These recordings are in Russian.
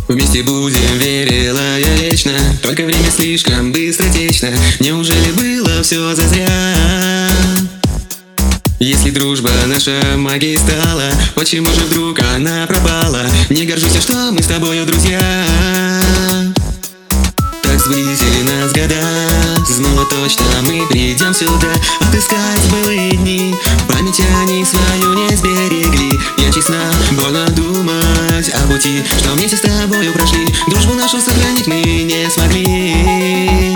Вместе будем, верила я вечно. Только время слишком быстротечно. Неужели было все зазря? Если дружба наша магией стала, почему же вдруг она пропала? Не горжусь я, что мы с тобою друзья. Так сблизили нас года. Знала точно, мы придем сюда отыскать былые дни. Память они свою не сберегли. Я честна, больно думать о пути, что вместе с тобою прошли. Дружбу нашу сохранить мы не смогли.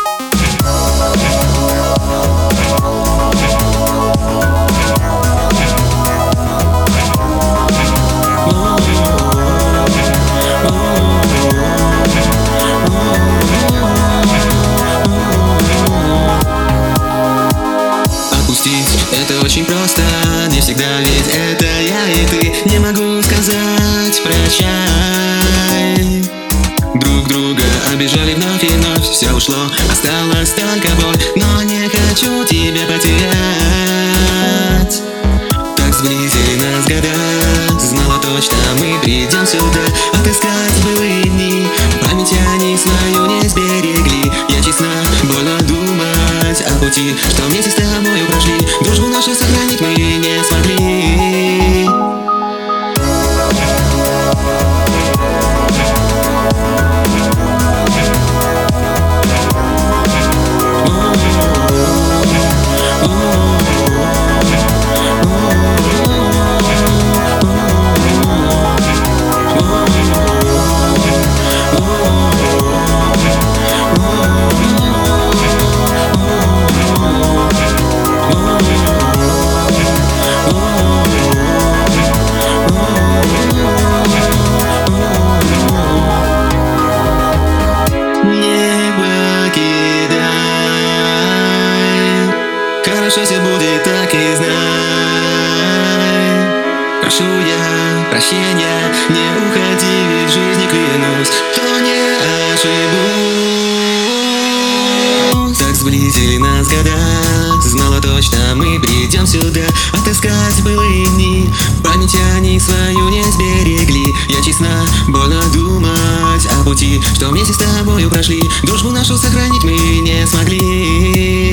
Это очень просто, не всегда, ведь это я и ты. Не могу сказать прощай. Друг друга обижали вновь и вновь. Все ушло, осталась только боль. Но не хочу тебя потерять. Так сблизили нас года. Знала точно, мы придем сюда отыскать былые дни. Память они свою не сберегли. Я честна, больно думать о пути, что вместе с тобою прошли. Дружбу нашу сохранить мы не смогли. Хорошо все будет, так и знай. Прошу я прощения, не уходи, ведь в жизни клянусь, что не ошибусь. Так сблизили нас года. Знала точно, мы придем сюда отыскать былые дни. Память они свою не сберегли. Я честна, больно думать о пути, что вместе с тобою прошли. Дружбу нашу сохранить мы не смогли.